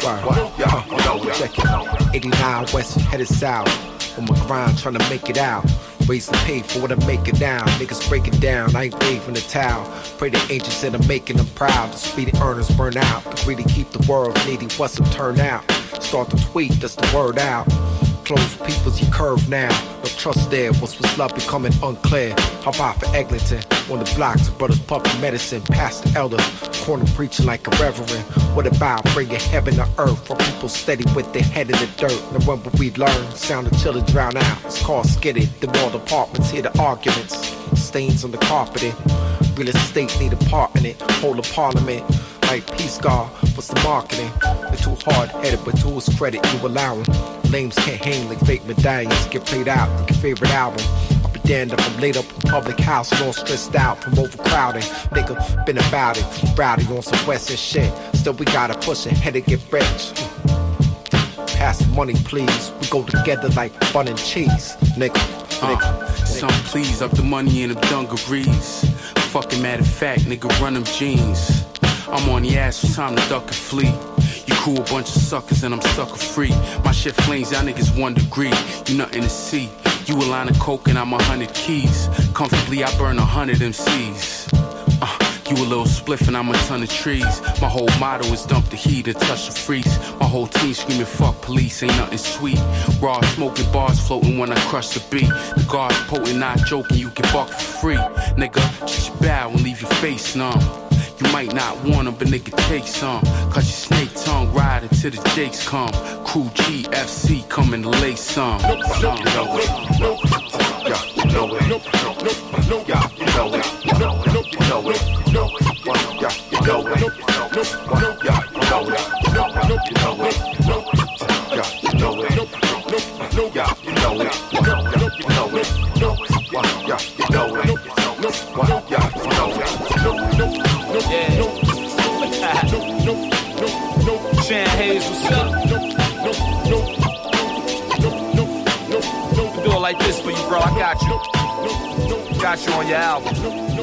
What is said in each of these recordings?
Check it. 89 West, headed south. On my grind, trying to make it out. Ways to pay for what I'm making now. Niggas break it down, I ain't waving the towel. Pray the angels that I'm making them proud. The speedy earners burn out. The greedy keep the world needy. What's them turn out? Start to tweet, that's the word out. Close people's you curve now. No trust there, what's love becoming unclear. How about for Eglinton? On the blocks, brothers pumping medicine. Past the elder, corner preaching like a reverend. What about bringing heaven to earth? For people steady with their head in the dirt. Now when will we learn? Sound of children drown out. It's called skidded. The wall departments hear the arguments. Stains on the carpeting. Real estate need a part in it. Hold a parliament. Like Peace God, what's the marketing? They're too hard-headed, but to his credit, you allow them. Lames can't hang like fake medallions. Get played out like your favorite album. I'll be damned if I'm laid up in public house and all stressed out from overcrowding. Nigga, been about it. Rowdy on some western shit. Still, we gotta push ahead to get rich. Pass the money, please. We go together like bun and cheese. Nigga. Some please up the money in them dungarees. Fucking matter of fact, nigga, run them jeans. I'm on the ass, it's time to duck and flee. You cool a bunch of suckers and I'm sucker free. My shit flames, y'all niggas 1 degree. You nothing to see. You a line of coke and I'm 100 keys. Comfortably I burn 100 MCs. You a little spliff and I'm a ton of trees. My whole motto is dump the heat and touch the freeze. My whole team screaming fuck police, ain't nothing sweet. Raw smoking bars floating when I crush the beat. The guards potent, not joking, you get buck for free. Nigga, just bow and leave your face numb. You might not want them, but nigga take some. Cause your snake tongue ride until the jakes come. Crew GFC coming to lay some. You know it. Yeah, you know it. Yeah, you know it. You know it. Yeah, you know it. Yeah, you know it. Yeah, you know it. Yeah, you know it. Yeah, you know it. Chan Hayes, what's up? Do it like this for you, bro. I got you. Got you on your album.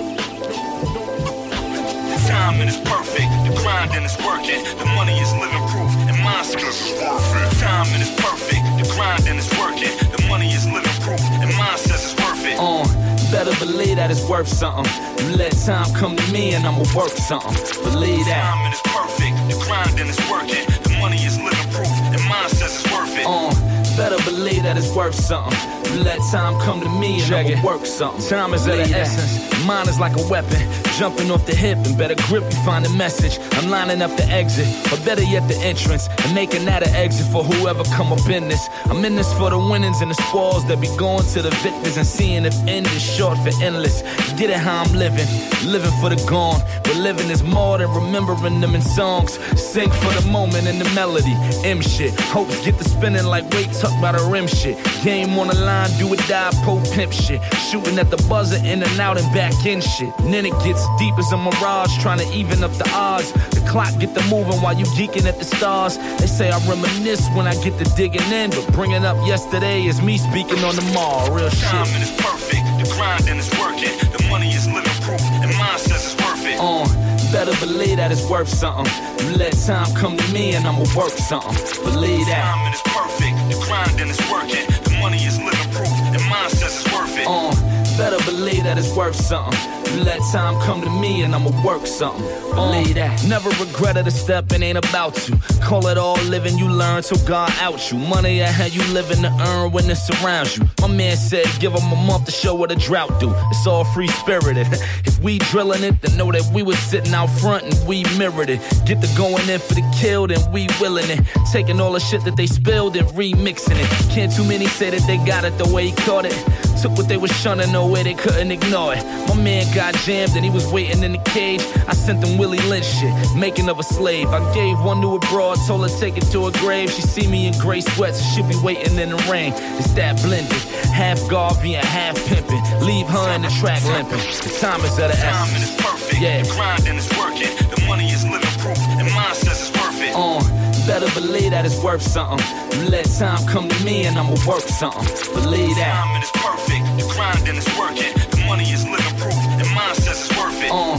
The timing is perfect. The grinding is working. The money is living proof. And mine says it's worth it. The timing is perfect. The grinding is working. The money is living proof. And mine says it's worth it. Better believe that it's worth something. You let time come to me and I'ma work something. Believe that. The timing is perfect. The grinding is working. The money is living proof. And mine says it's worth it. Better believe that it's worth something. You let time come to me and I'ma work something. Time is of the essence. Mine is like a weapon. Jumping off the hip and better grip, you find a message. I'm lining up the exit, or better yet the entrance, and making that an exit for whoever come up in this. I'm in this for the winnings and the spoils that be going to the victors, and seeing if end is short for endless. Get it how I'm living for the gone. But living is more than remembering them in songs. Sing for the moment and the melody. M shit, hopes get to spinning like weight tucked by the rim shit. Game on the line, do or die, po pimp shit. Shooting at the buzzer, in and out and back in shit. And then it gets deep as a mirage, trying to even up the odds. The clock get the moving while you geeking at the stars. They say I reminisce when I get to digging in, but bringing up yesterday is me speaking on tomorrow. Real shit. The timing is perfect. The grinding is working. The money is living proof. And mine says it's worth it. Better believe that it's worth something. You let time come to me and I'ma work something. Believe that. The timing is perfect. The grinding is working. The money is living proof. And mine says it's worth it. Better believe that it's worth something. You let time come to me and I'ma work something. Believe that. Never regretted a step and ain't about to. Call it all living, you learn till God out you. Money I had you living to earn when it surrounds you. My man said give him a month to show what a drought do. It's all free spirited. If we drilling it, then know that we was sitting out front and we mirrored it. Get the going in for the kill, then we willing it. Taking all the shit that they spilled and remixing it. Can't too many say that they got it the way he caught it. Took what they was shunning, no way they couldn't ignore it. My man got jammed and he was waiting in the cage. I sent them Willie Lynch shit, making of a slave. I gave one to a broad, told her take it to her grave. She see me in gray sweats, she be waiting in the rain. It's that blended, half Garvey and half pimping. Leave her in the track limping. The time is of the essence. The timing is perfect. Yeah. The grinding is working. The money is living proof. And mine says it's worth it. Better believe that it's worth something. You let time come to me and I'ma work something. Believe that. The timing is perfect. The grinding is working. The money is living proof. And mine says it's worth it.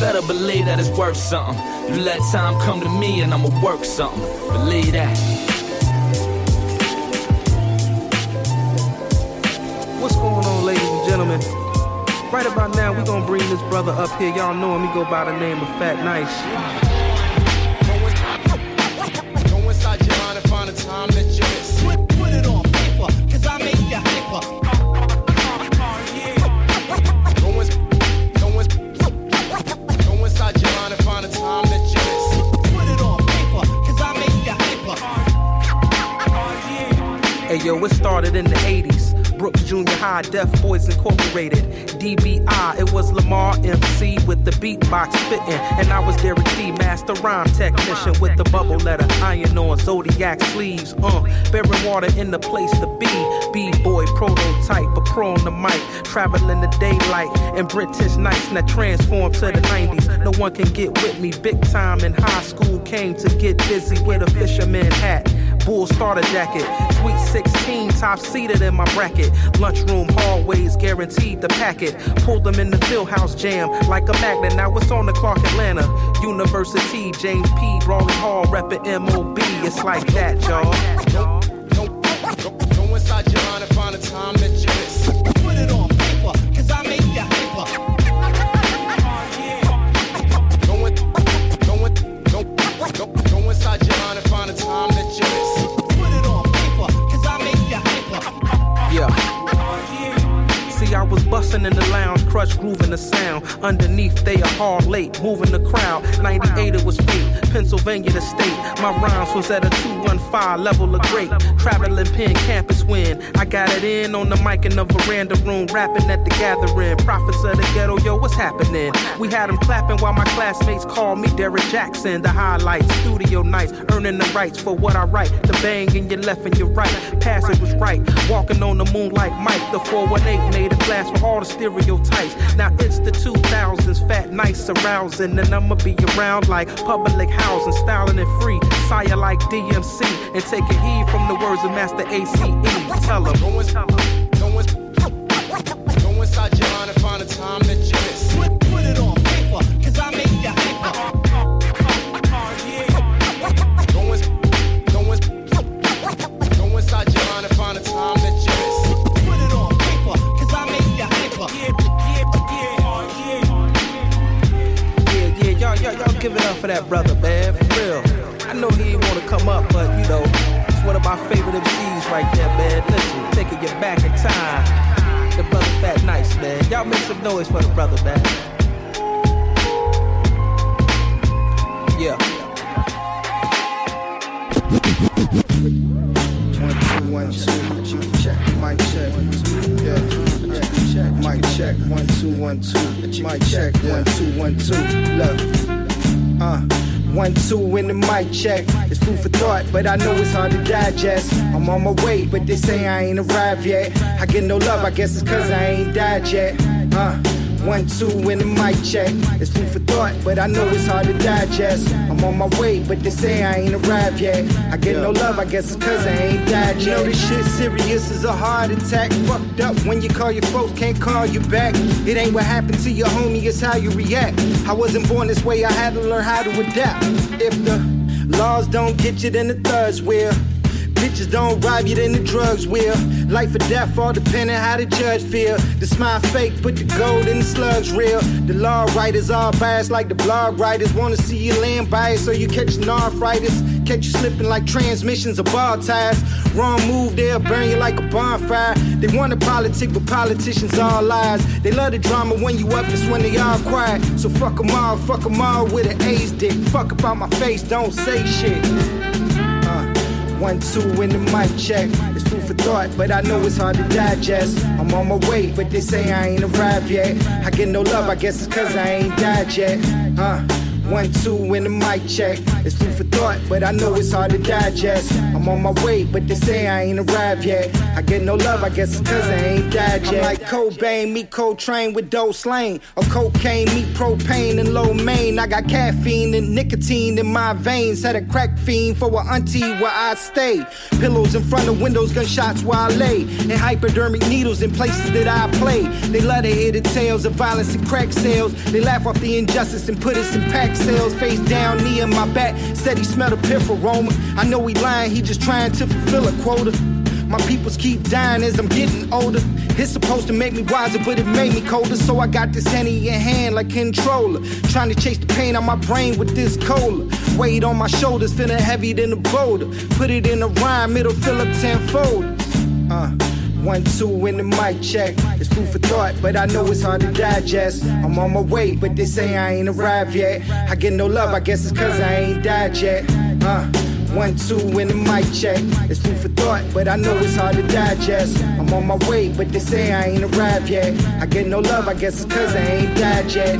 better believe that it's worth something. You let time come to me and I'ma work something. Believe that. What's going on, ladies and gentlemen? Right about now, we're gonna bring this brother up here. Y'all know him, he go by the name of Fat Nice. Go inside your mind and find a time that you miss. Put it on paper, cause I make you hyper. Go inside your mind and find a time that you miss. Put it on paper, cause I make you hyper. Hey yo, it started in the 80s. Brooks Junior High, Deaf Boys Incorporated, DBI, it was Lamar MC with the beatbox spitting, and I was Derek D, master rhyme technician with the bubble letter, iron on Zodiac sleeves, bearing water in the place to be, B-boy prototype, a pro on the mic, traveling the daylight, and British nights, that transformed to the 90s, no one can get with me, big time in high school, came to get busy with a fisherman hat, Bull starter jacket, Sweet 16, top seated in my bracket. Lunchroom hallways guaranteed the packet. Pulled them in the Fieldhouse jam like a magnet. Now it's on the Clark Atlanta University. James P. Brawley Hall reppin' MOB. It's like that, y'all. Go inside your mind and find a time that you miss. Put it on paper, cause I make you hyper. Go inside your mind and find a time that you miss. Put it on paper, cause I make you hyper. Yeah. See, I was bustin' in the lounge, crush grooving the sound. Underneath, they a hard late, moving the crowd. 98 it was fate, Pennsylvania the state. My rhymes was at a 215 level of great. Traveling pen, campus win. I got it in on the mic in the veranda room, rapping at the gathering. Prophets of the ghetto, yo, what's happening? We had them clapping while my classmates called me Derek Jackson. The highlights, studio nights, earning the rights for what I write. The bang in your left and your right, passage was right. Walking on the moon like Mike, the 418 made a glass for all the stereotypes. Now it's the 2000s, Fat Nice arousing, and I'ma be around like public housing, styling and free, sire like DMC, and taking heed from the words of Master ACE. Tell them. Go inside your mind and find a time that you miss. Put it on paper, cause I make you hyper. Go inside your mind and find a time that you miss. Put it on paper, cause I make you hyper. Yeah, y'all give it up for that brother, man, for real. I know he didn't want to come up, but you know, it's one of my favorite MCs right there, man. Listen, taking you back in time. The brother Fat Nice, man. Y'all make some noise for the brother, man. Yeah. 1 2 1 2, check, mic check, yeah, mic check, 1 2 1 2, mic check, 1 2 1 2, look, 1 2 in the mic check, it's food for thought, but I know it's hard to digest, I'm on my way, but they say I ain't arrived yet, I get no love, I guess it's cause I ain't died yet, 1 2 in the mic check, it's food for thought, but I know it's hard to digest, I'm on my way, but they say I ain't arrived yet, I get no love, I guess it's cause I ain't died yet. You know this shit serious as a heart attack, fucked up when you call your folks, can't call you back, it ain't what happened to your homie, it's how you react, I wasn't born this way, I had to learn how to adapt, if the laws don't get you, then the thugs will. Bitches don't rob you, then the drugs will. Life or death, all depending how the judge feel. The smile fake, put the gold in the slugs real. The law writers all biased like the blog writers. Wanna see you land biased so you catching arthritis. Catch you slipping like transmissions or ball tires. Wrong move, they'll burn you like a bonfire. They wanna politic, but politicians all lies. They love the drama when you up, it's when they all quiet. So fuck them all with an A's dick. Fuck about my face, don't say shit. 1 2 in the mic check, it's food for thought, but I know it's hard to digest. I'm on my way, but they say I ain't arrived yet. I get no love, I guess it's cause I ain't died yet. 1, 2 in the mic check. It's food for thought, but I know it's hard to digest. I'm on my way, but they say I ain't arrived yet. I get no love, I guess it's cause I ain't died yet. I'm like Cobain, meet Coltrane with Doe Slang. Or cocaine, meet propane and low main. I got caffeine and nicotine in my veins. Had a crack fiend for a auntie where I stay. Pillows in front of windows, gunshots where I lay. And hypodermic needles in places that I play. They love to hear the tales of violence and crack sales. They laugh off the injustice and put us in pack sales. Face down, knee in my back, steady smell the piff aroma. I know he lying, he just trying to fulfill a quota. My peoples keep dying as I'm getting older. It's supposed to make me wiser, but it made me colder. So I got this Henny in hand like controller. Trying to chase the pain out my brain with this cola. Weight on my shoulders, feeling heavier than a boulder. Put it in a rhyme, it'll fill up 10 folders. 1, 2 in the mic check. It's food for thought, but I know it's hard to digest. I'm on my way, but they say I ain't arrived yet. I get no love, I guess it's cause I ain't died yet. 1, 2 in the mic check. It's food for thought, but I know it's hard to digest. I'm on my way, but they say I ain't arrived yet. I get no love, I guess it's cause I ain't died yet.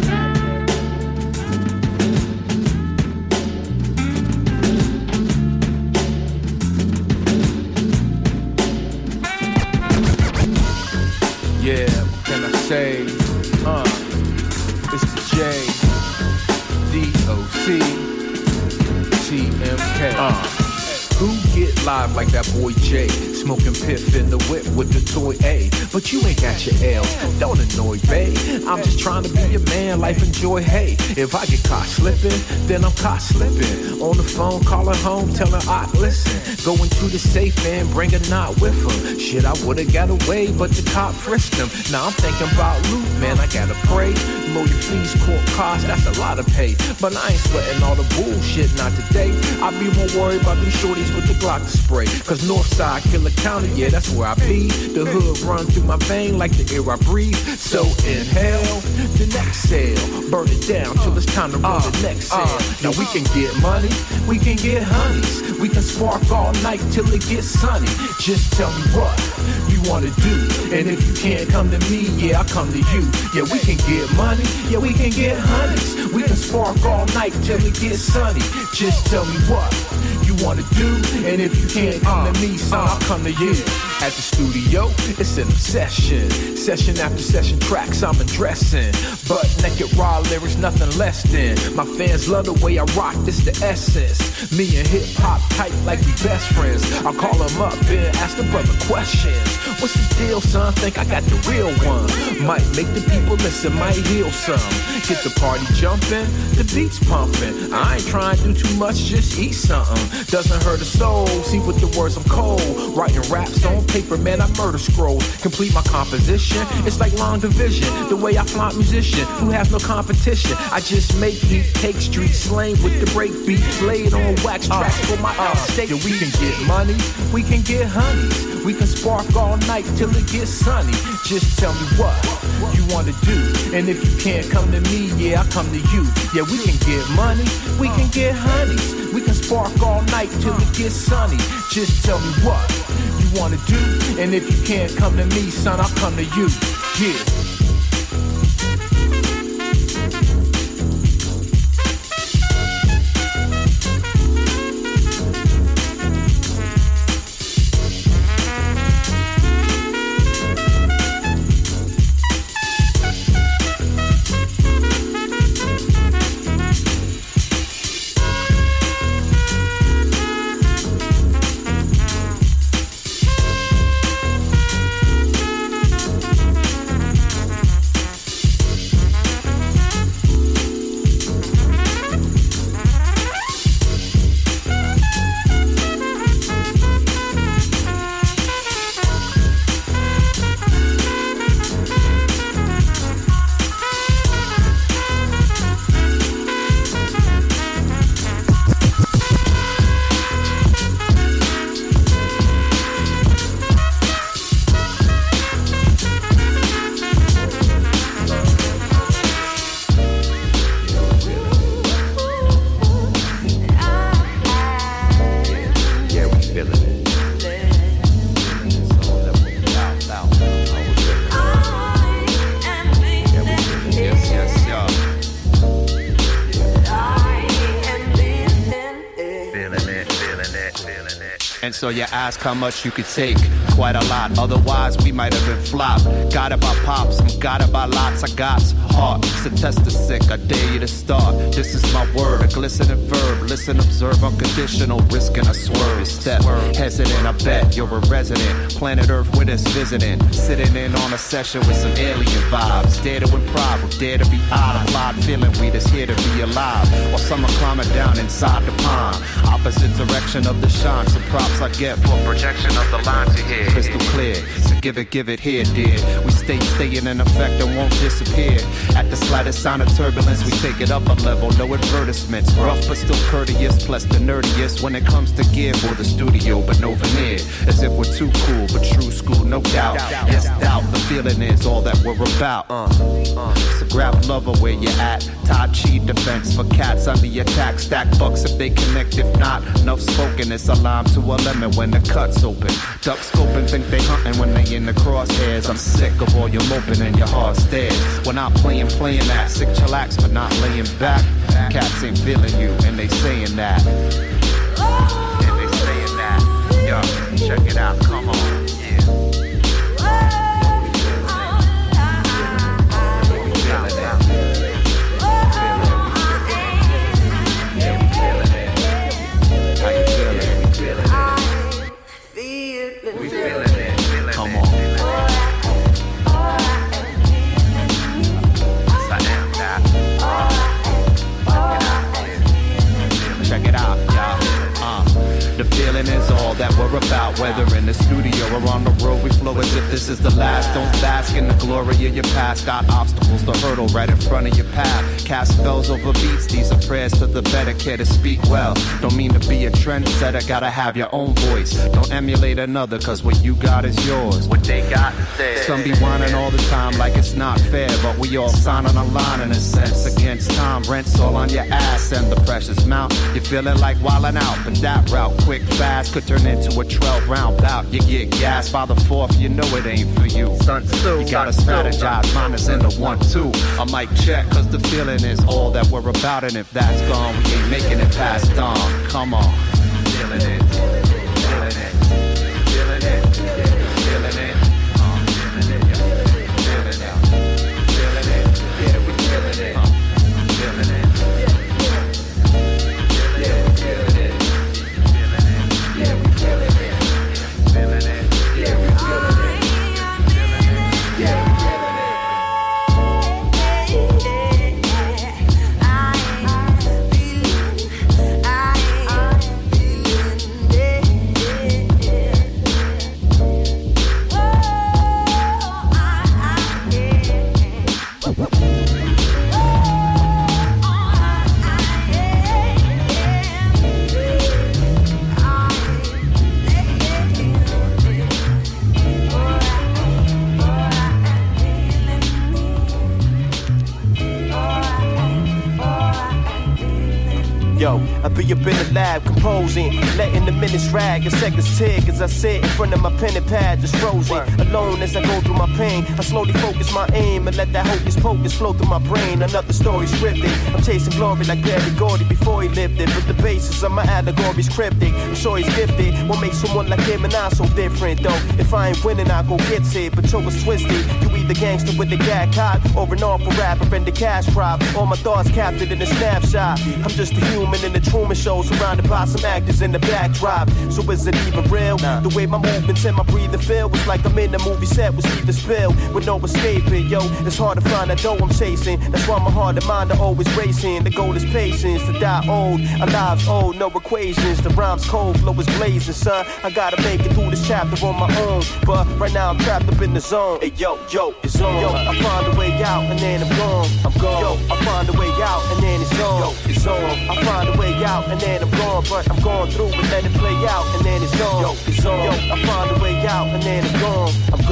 Yeah, what can I say? It's the J, D-O-C, T-M-K. Who get live like that boy J? Smoking piff in the whip with the toy A. But you ain't got your L, don't annoy, babe. I'm just trying to be your man, life enjoy, hey. If I get caught slipping, then I'm caught slipping. On the phone, calling home, telling I listen. Going to the safe and bring a knot with him. Shit, I would've got away, but the cop frisked him. Now I'm thinking about loot, man, I gotta pray. Lawyer fees, court costs, that's a lot of pay. But I ain't sweating all the bullshit, not today. I be more worried about these shorties with the Glock to spray. Cause Northside, Killer County, yeah, that's where I be. The hood run through my vein like the air I breathe. So inhale, then exhale. Burn it down till it's time to roll the next cell. Now we can get money, we can get honeys. We can spark all night till it gets sunny. Just tell me what you wanna do. And if you can't come to me, yeah, I'll come to you. Yeah, we can get money, yeah, we can get honeys. We can spark all night till it gets sunny. Just tell me what you wanna do. And if you can't come to me, son, I'll come to you. At the studio, it's an obsession. Session after session, tracks I'm addressing. Butt naked raw lyrics, nothing less than. My fans love the way I rock, this the essence. Me and hip hop tight like we best friends. I'll call them up and ask the brother questions. What's the deal, son? Think I got the real one. Might make the people listen, might heal some. Get the party jumping, the beats pumping. I ain't trying to do too much, just eat something. Doesn't hurt a soul, see with the words I'm cold. Writing raps on paper, man, I murder scrolls. Complete my composition, it's like long division. The way I flaunt musician, who has no competition. I just make heat, take street slang with the break beat. Laid on wax tracks for my outstate. Yeah, we can get money, we can get honeys. We can spark all night till it gets sunny. Just tell me what you wanna do. And if you can't come to me, yeah, I'll come to you. Yeah, we can get money, we can get honeys. We can spark all night till it gets sunny. Just tell me what you wanna do. And if you can't come to me, son, I'll come to you. Yeah. And so you ask how much you could take. Quite a lot, otherwise we might have been flopped. Got it by pops, I'm got it by lots. I got heart, to test the sick, I dare you to start. This is my word, a glistening verb. Listen, observe, unconditional, risking a swerve. Step, hesitant, I bet you're a resident. Planet Earth with us visiting. Sitting in on a session with some alien vibes. Dare to improv, dare to be odd. Applied feeling we just here to be alive. Or summer climbing down inside the pond. Opposite direction of the shine. Some props I get for projection of the lines you hear. Crystal clear, so give it here, dear. We staying in effect and won't disappear. At the slightest sign of turbulence, we take it up a level. No advertisements, rough but still courteous. Plus the nerdiest when it comes to gear for the studio, but no veneer. As if we're too cool, but true school, no doubt. Yes, doubt, the feeling is all that we're about. So grab lover where you at. Tai Chi defense for cats under attack. Stack bucks if they connect, if not, enough spoken. It's a lime to a lemon when the cut's open. Duck scoping, think they hunting when they in the crosshairs. I'm sick of all your moping and your hard stares. When I'm playing that. Sick chillax, but not laying back. Cats ain't feeling you, and they saying that. And they saying that. Yo, check it out, come on. Is all that we're about, whether in the studio or on the road, we flow as if this is the last. Don't bask in the glory of your past. Got obstacles to hurdle right in front of your path. Cast spells over beats, these are prayers to the better care to speak well. Don't mean to be a trendsetter, gotta have your own voice. Don't emulate another, cause what you got is yours. What they got is theirs. Some be whining all the time like it's not fair, but we all sign on a line in a sense. Against time, rent's all on your ass and the precious amount. You're feeling like wildin' out, but that route, quick, fast, could turn into a 12-round bout. You get gassed by the fourth, you know it ain't for you. You gotta strategize, mine is in the 1-2. A mic check, cause the feeling is all that we're about. And if that's gone, we ain't making it past dawn. Come on. Feeling it, feeling it, feeling it, feeling it. I be up in the lab composing, letting the minutes drag and seconds tick as I sit in front of my pen and pad just frozen. Alone as I go through my pain, I slowly focus my aim and let that hocus pocus flow through my brain. Another story scripted, I'm chasing glory like Barry Gordy before he lived it. But the basis of my allegory's cryptic, I'm sure he's gifted. What makes someone like him and I so different though? If I ain't winning, I go get it, but yo, it's twisted. You either gangster with the gag cock or an awful rapper and the cash crop. All my thoughts captured in a snapshot. I'm just a human in the Truman Show, surrounded by some actors in the backdrop. So is it even real? The way my movements and my breathing feel was like I'm in a movie set with Steven Spill with no escaping. Yo, it's hard to find that dough I'm chasing. That's why my heart and mind are always racing. The goal is patience, to die old. Our lives old, no equations. The rhymes cold, flow is blazing, son. I gotta make it through this chapter on my own, but right now I'm trapped up in the zone. Hey, yo, it's on. Yo, I find a way out and then I'm gone. Yo, I find a way out and then it's on. Yo, it's on. I find a way out and then I'm gone, but I'm going through and let it play out and then it's gone. Yo, it's on. Yo, I find a way out and then I'm gone.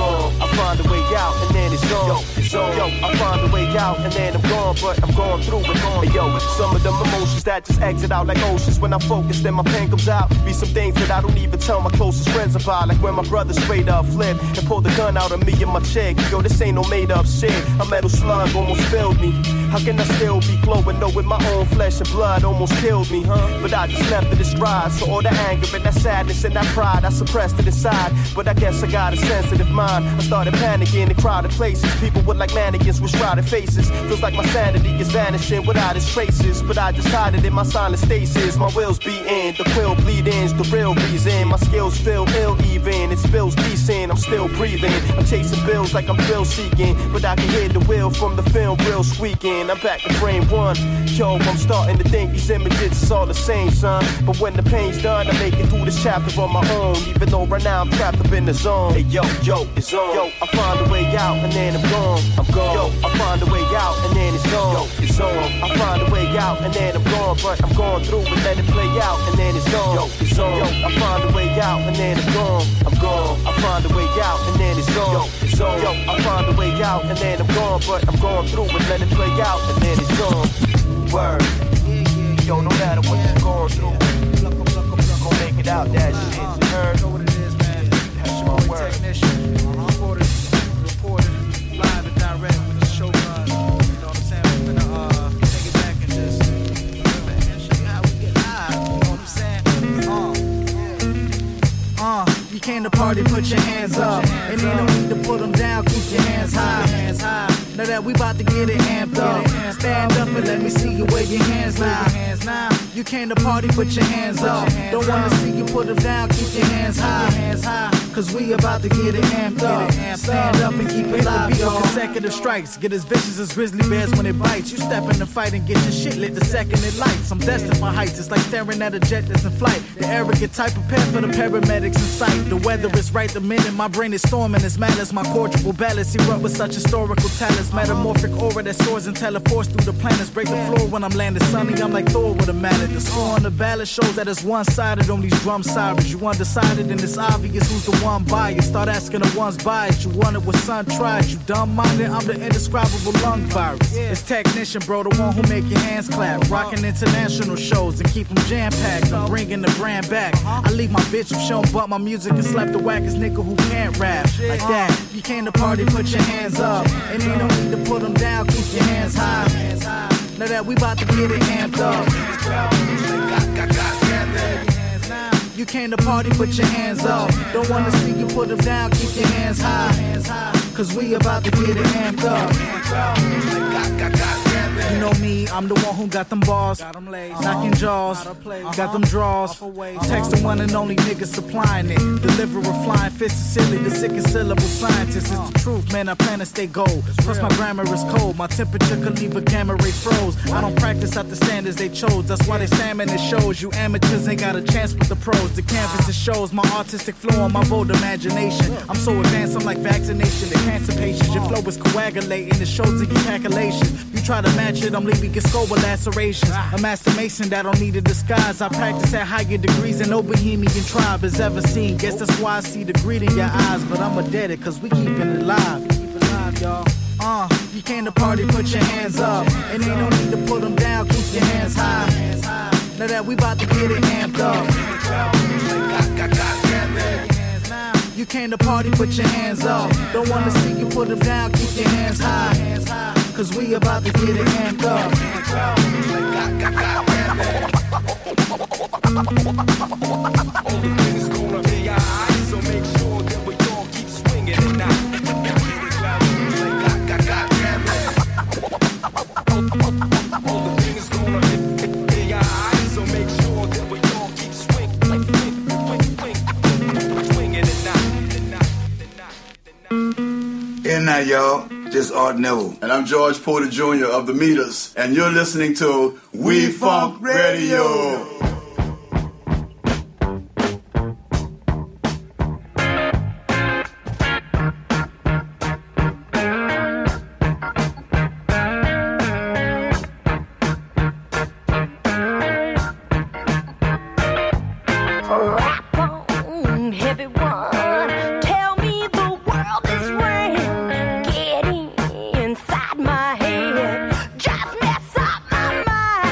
I find a way out and then it's gone. Yo, it's on. Yo, I find a way out and then I'm gone, but I'm going through and gone. Hey, yo, yo, some of them emotions that just exit out like oceans. When I focus, then my pen comes out. Be some things that I don't even tell my closest friends about. Like when my brother straight up flipped and pulled the gun out of me and my chick. Yo, this ain't no made up shit. A metal slug almost filled me. How can I still be glowing? Knowing my own flesh and blood almost killed me, huh? But I just left it in stride. So all the anger and that sadness and that pride, I suppressed it inside. But I guess I got a sensitive mind. I started panicking in crowded places. People with like mannequins with shrouded faces. Feels like my sanity is vanishing without its traces. But I just hide it in my silent stasis. My will's beating, the quill bleeding's the real reason. My skills feel ill even. It spills decent, I'm still breathing. I'm chasing bills like I'm thrill seeking. But I can hear the wheel from the film grill squeaking. I'm back to frame one. Yo, I'm starting to think these images is all the same, son. But when the pain's done, I make it through this chapter on my own. Even though right now I'm trapped up in the zone. Hey, yo, it's on. Yo, I find a way out and then I'm gone. Yo, I find a way out and then it's gone. Yo, it's on. I find a way out and then I'm gone. But I'm going through and let it play out and then it's gone. Yo, it's on. Yo, I find a way out and then I'm gone. I find a way out and then it's gone. Yo, it's on. Yo, I find a way out and then I'm gone. But I'm going through and let it play out and then it's gone. Word. Yo, no matter what you're going through, gon' make it out that shit. You heard? Know what it is, man. That's my word. Technician, reporter, live and direct with the show run. You know what I'm saying? We're gonna take it back and just show you how we get live. You know what I'm saying? You came to party, put your hands up. And ain't no need to put them down, keep your hands high. Now that we about to get it amped up, stand up and let me see you wave your hands now. You came to party, put your hands up. Don't wanna see you put them down, keep your hands high. Cause we about to get it amped up. Stand up and keep it live, y'all. Consecutive strikes, get as vicious as grizzly bears when it bites. You step in the fight and get your shit lit the second it lights. I'm destined for heights, it's like staring at a jet that's in flight. The arrogant type prepared for the paramedics in sight. The weather is right the minute my brain is storming. As mad as my cordial ballads erupt with such historical talents. Metamorphic aura that soars and teleports through the planets. Break the floor when I'm landing sunny, I'm like Thor with a mallet. The score on the ballad shows that it's one-sided on these drum sirens. You undecided and it's obvious who's the one biased. Start asking the ones biased. You want it with sun tried. You dumb-minded, I'm the indescribable lung virus. It's technician, bro, the one who make your hands clap. Rocking international shows and keep them jam-packed. I'm bringing the brand back. I leave my bitch if she don't bump my music and slap the wackest nigga who can't rap. Like that, you came to party, put your hands up. And ain't no need to put them down, keep your hands high. Now that we about to get it amped up. You came to party, put your hands up. Don't wanna see you put them down, keep your hands high. Cause we about to get it amped up. You know me, I'm the one who got them bars, knocking jaws, got them draws. Text the one and only nigga supplying it. Deliver a flying fist to silly, the sickest syllable scientist. It's the truth, man, I plan to stay gold. Plus my grammar is cold, my temperature could leave a gamma ray froze. I don't practice at the standards they chose, that's why they stamina shows. You amateurs ain't got a chance with the pros. The canvas it shows my artistic flow and my bold imagination. I'm so advanced, I'm like vaccination to cancer patients. Your flow is coagulating, it shows in your calculations. You try to match it, I'm leaving your skull with lacerations. A master mason that don't need a disguise. I practice at higher degrees than no bohemian tribe has ever seen. Guess that's why I see the greed in your eyes. But I'ma dead it, cause we keeping it alive. Keep it alive, y'all. You came to party, put your hands up. And ain't no need to put them down, keep your hands high. Now that we about to get it amped up. You came to party, put your hands up. Don't wanna see you put them down, keep your hands high. Cause we about to get it amped up. Everything's gonna be alright, so make sure that we all keep swinging and not. Everything's gonna be alright, so make sure that we all keep swinging and not. And now, y'all. This is Art Neville. And I'm George Porter Jr. of The Meters. And you're listening to We Funk Radio. Inside my head, just mess up my mind.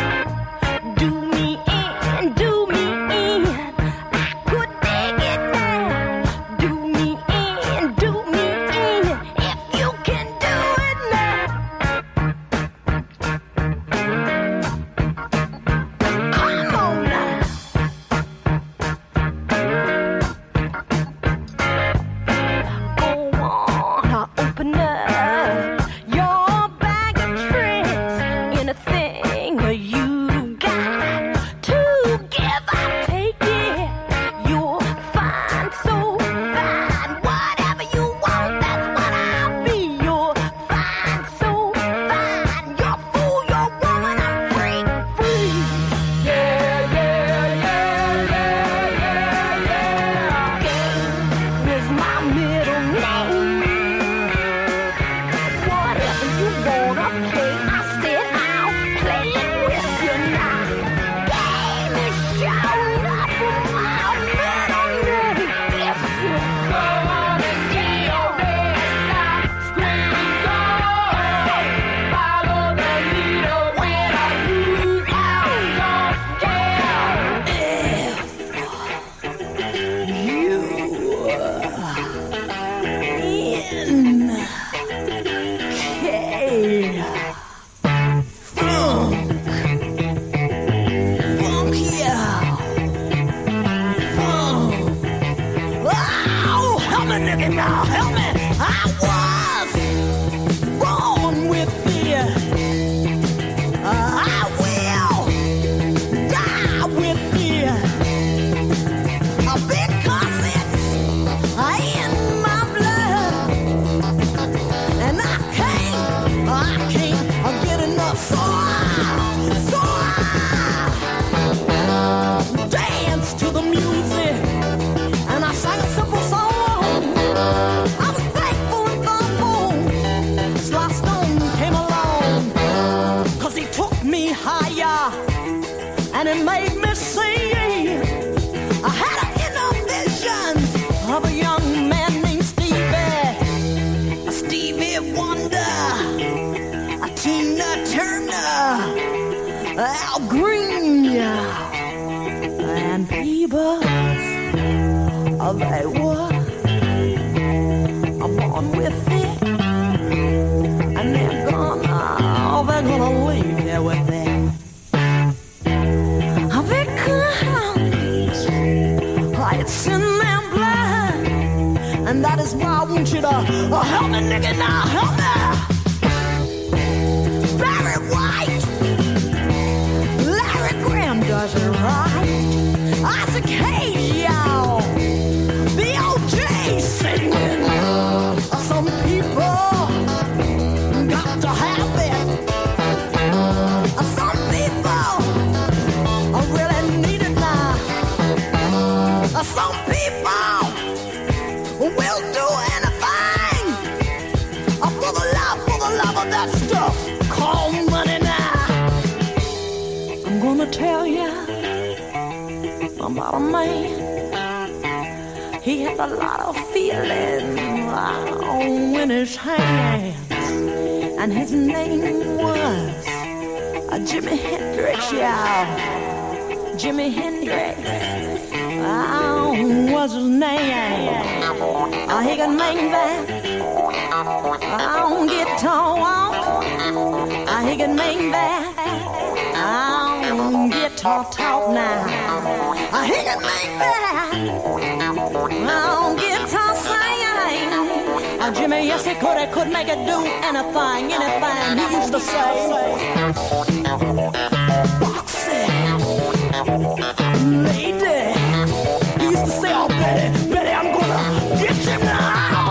it made me see. I had an inner vision of a young man named Stevie Wonder, a Tina Turner, Al Green, and Peebles. They were born with it, and they're gonna leave here with it. Because it's in their blood, and that is why I want you to help me, nigga, now help me. Barry White, Larry Graham does it right. Isaac Hayes, y'all, the OJ singing. Some people got to have it. Some people really need it now. Some people will do anything for the love of that stuff called money now. I'm gonna tell you about a man. He had a lot of feeling in his hands, and his name was Jimi Hendrix, y'all. Jimi Hendrix was his name. He could make that guitar. He could make that guitar talk now. He could make that guitar sing. Jimmy, yes he could make it do anything. He used to say, Foxy, lady. He used to say, oh Betty, I'm gonna get you now.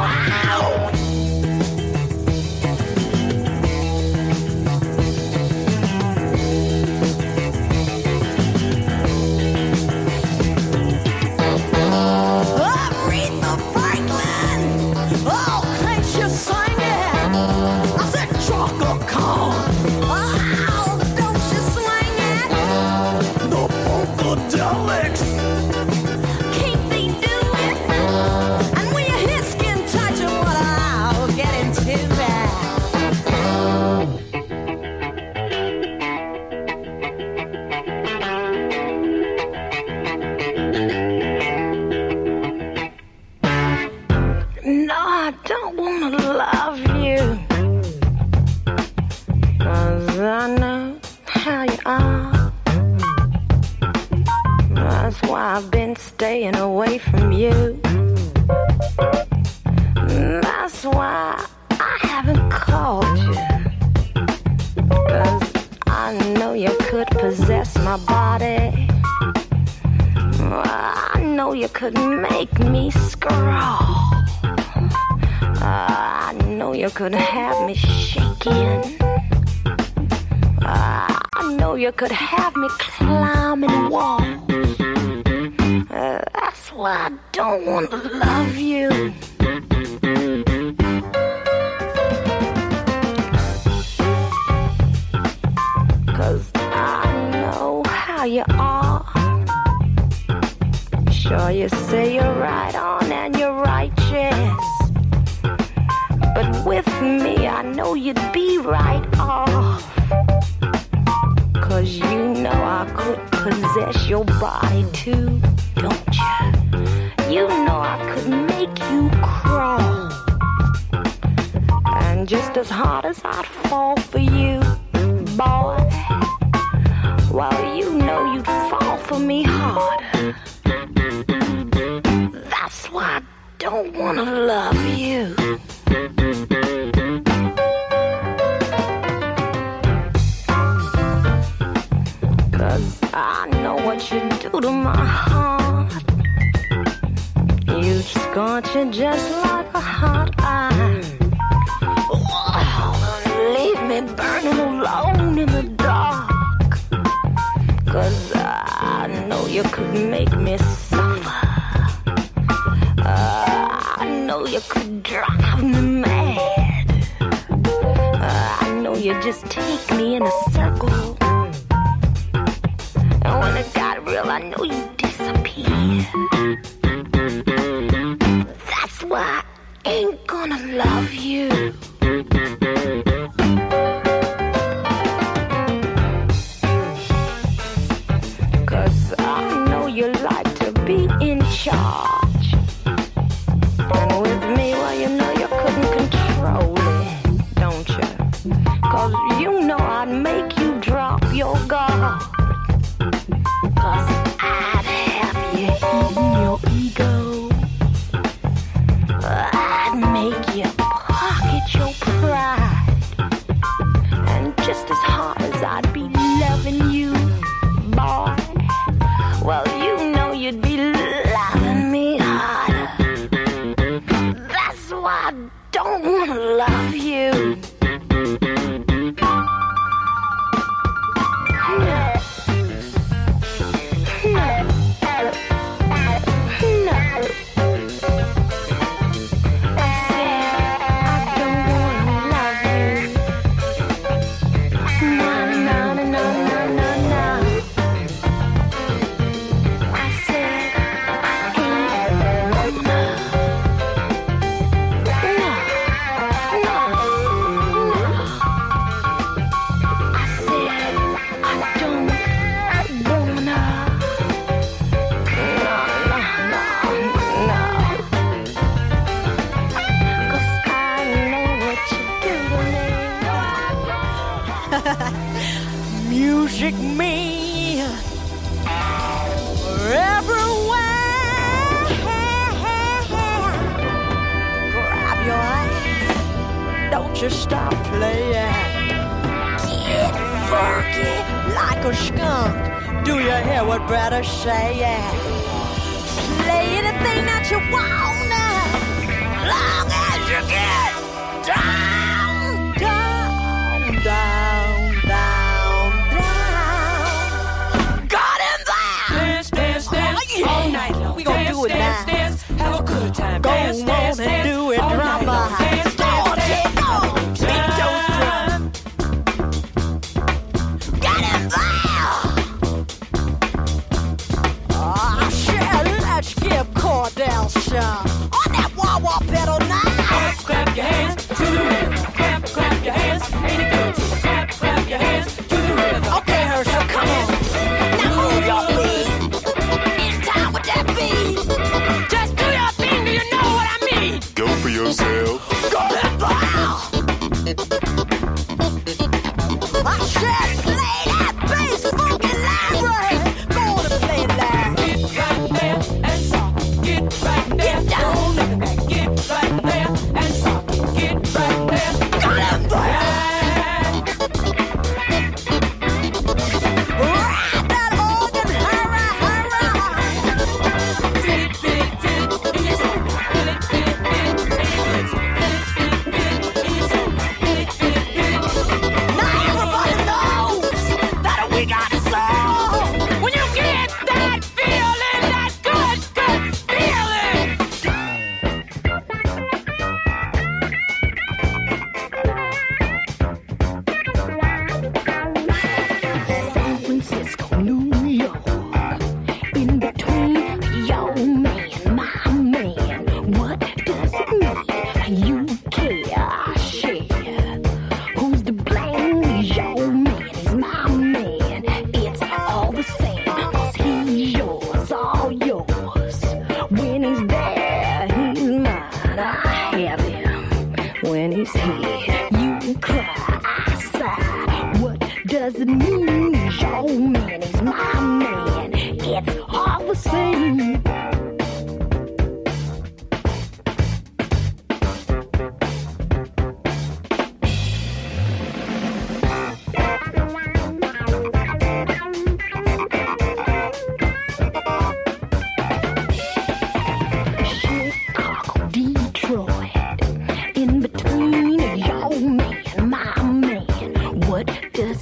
Staying away from you. That's why I haven't called you. 'Cause I know you could possess my body. I know you could make me scrawl. I know you could have me shaking. I know you could have me climbing walls. That's why I don't want to love you. 'Cause I know how you are. Sure, you say you're right on and you're righteous. But with me, I know you'd be right off. 'Cause you know I could possess your body too. Don't you? You know I could make you crawl. And just as hard as I'd fall for you, boy, well, you know you'd fall for me harder. That's why I don't want to love you. 'Cause I know what you do to my heart. You scorch it just like a hot iron. Leave me burning alone in the dark. 'Cause I know you could make me suffer. I know you could drive me mad. I know you just take me in a circle. And when girl, I know you disappear. That's why I ain't gonna love you. Cause I know you like to be in charge. And with me, well, you know you couldn't control it, don't you? Cause you know I'd make you drop your guard. Cause I'd have you eating your ego. I'd make you pocket your pride. And just as hard as I'd be loving you, boy, well, you know you'd be loving me harder. That's why I don't wanna love you. Music me everywhere. Grab your hands, don't you stop playing. Get funky like a skunk. Do you hear what Brother's saying? Play anything that you wanna, long as you get down, down, down. All night long. We gon' do it now. Dance, have a good time. Go Dance, on dance, and dance. do it, All night drama. long. Dance, Start dance, it on. Beat those drums. Get in there. Ah, shit, let's give Cordell some. On that wah-wah pedal now. Clap your hands to the rhythm. Clap your hands. Ain't it good to clap your hands to the rhythm? Okay, Herschel, come on. Now move your feet. That beat. Just do your thing, do you know what I mean? Go for yourself. Go and bow. I said play that bass funky library. Go on and play that. Get right there and stop. Get right there. Get down. Get right there and stop. Get right there. Go and bow. Ride that organ, hurry, hurry.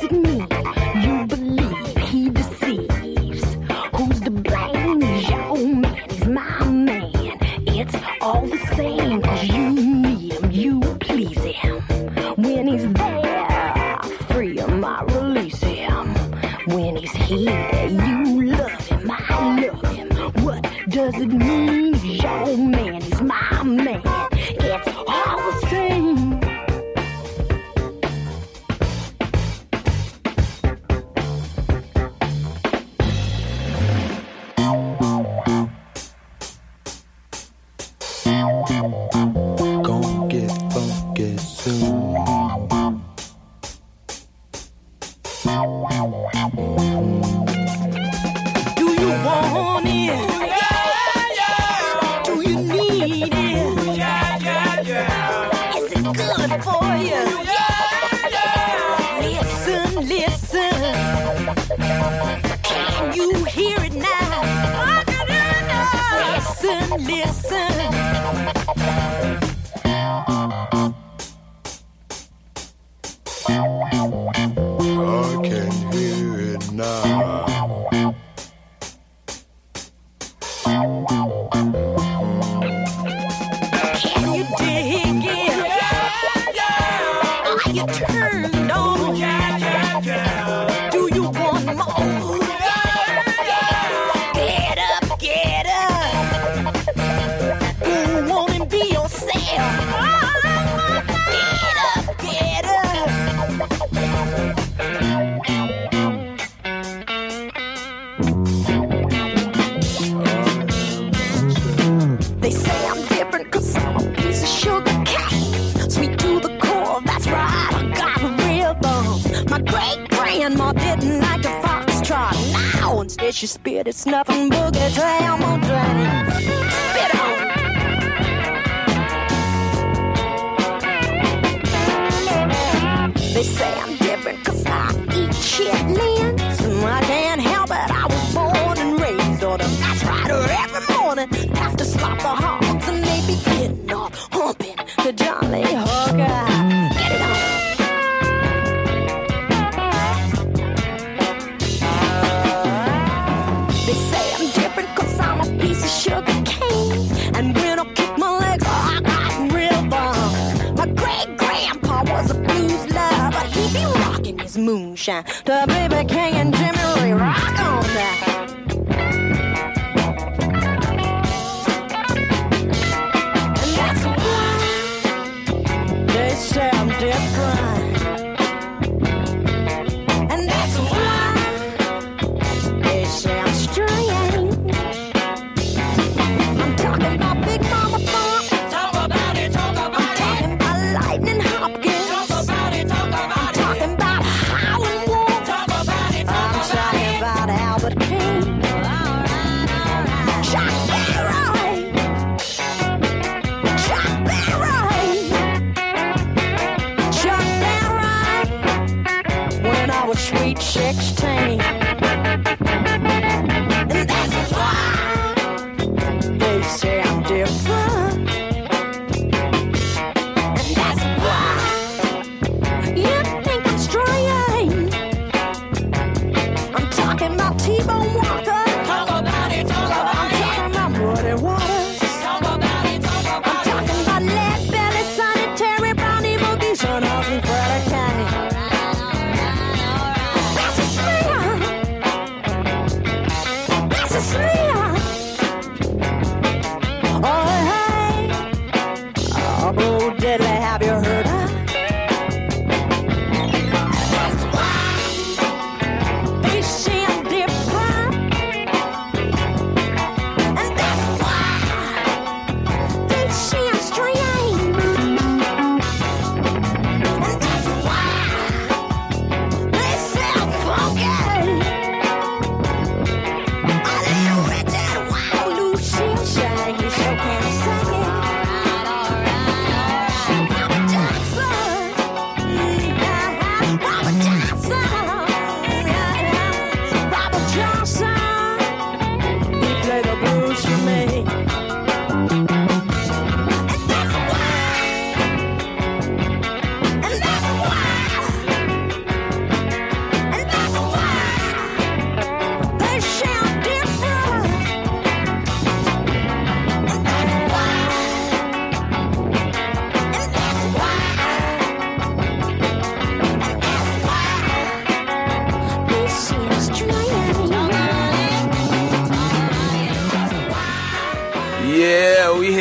Does it mean you believe he deceives? Who's to blame? Your Yeah, you love him, I love him. What does it mean? He's your man, he's my man. It's all the same. Gon' get funky soon. Do you want it? Do you need it? Is it good for you? Listen, listen. Can you hear it now? Listen, listen. I can hear it now. Can you dig it? Are you turned on? Do you want more? Get up, get up. Go on and be yourself. Get up, get up. They say I'm different 'cause I'm a piece of sugar cane. Sweet to the core, that's right, I got a rhythm. My great-grandma didn't like the foxtrot. Now instead she spit, it's nothing boogie jam on jam. Spit on. They say I'm different 'cause I eat chitlins. And I can't help it, I was born and raised on them. That's right, every morning after slop the hogs and maybe getting off humping the Johnny Hooker. Get it on. They say I'm different 'cause I'm a piece of sugar cane. And when I kick my legs, I got rhythm. My great-grandpa was a blues lover, but he be rocking his moonshine to Baby King and Jimmy Ray. Rock on that. And that's why they say I'm different. And that's why they say I'm strange. I'm talking about Big Mama Funk. Talk about it, talk about it. I'm talking about Lightning Hopkins. Talk about it, talk about it. I'm talking about Howlin' Wolf. Talk about it, talk about it. I'm talking about Albert King. Chuck Berry. Chuck Berry. Chuck Berry. When I was sweet 16. And that's why they say I'm different. And that's why you think I'm strange. I'm talking about T-Bone Walker. Talk about it, talk about it. I'm talking about Muddy Waters. Talk about it, talk about it. I'm talking about Lead Belly, Sonny Terry, Brownie Boogie, Son House, and Credit County. That's a smear. That's a smear. Oh, hey. Oh, Bo Diddley, have you heard her? That's why they say I'm different.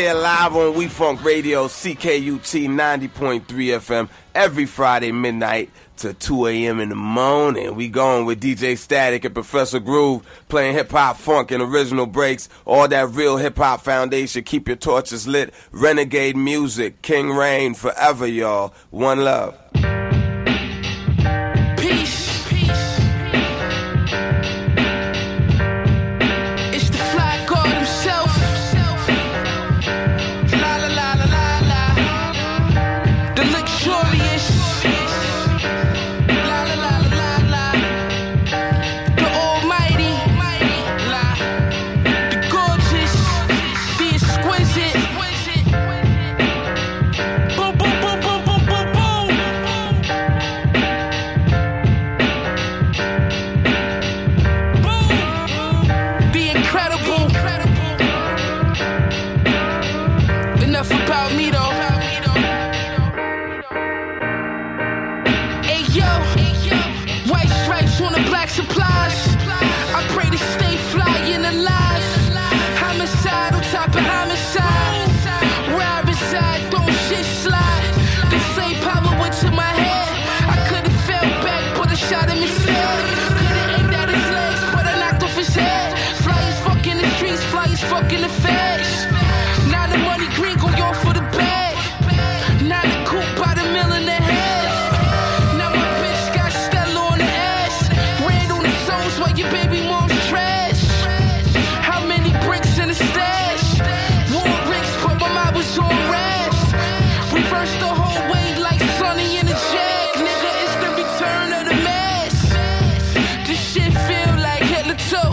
here live on We Funk Radio, CKUT 90.3 FM, every Friday midnight to 2 a.m. in the morning. We going with DJ Static and Professor Groove, playing hip-hop, funk, and original breaks. All that real hip-hop foundation. Keep your torches lit. Renegade music. King Rain forever, y'all. One love. Fucking the feds. Now the money green go y'all for the bag. Now the coupe by the mill and a half. Now my bitch got Stella on the ass. Red on the soles while your baby mom's trash. How many bricks in the stash? War ricks, but my mind was on rash. Reverse the whole way like Sonny in the Jag. Nigga, it's the return of the mask. This shit feel like Hitler too.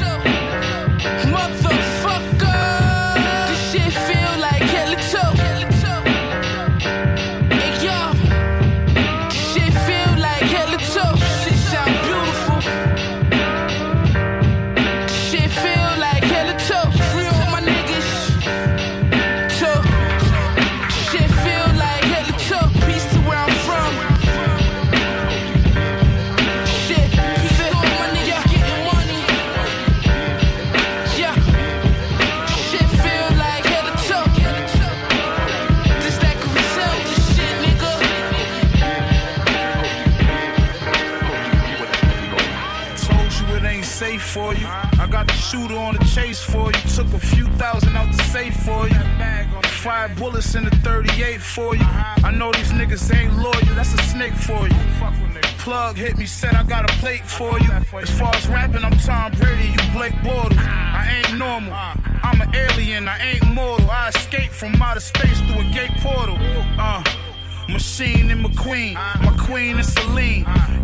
For you, I got the shooter on the chase for you. Took a few thousand out the safe for you. 5 bullets in the 38 for you. I know these niggas ain't loyal, that's a snake for you. Plug hit me, said I got a plate for you. As far as rapping, I'm Tom Brady, you Blake Bortles. I ain't normal, I'm an alien, I ain't mortal. I escaped from outer space through a gate portal. Machine and McQueen, my queen is Celine.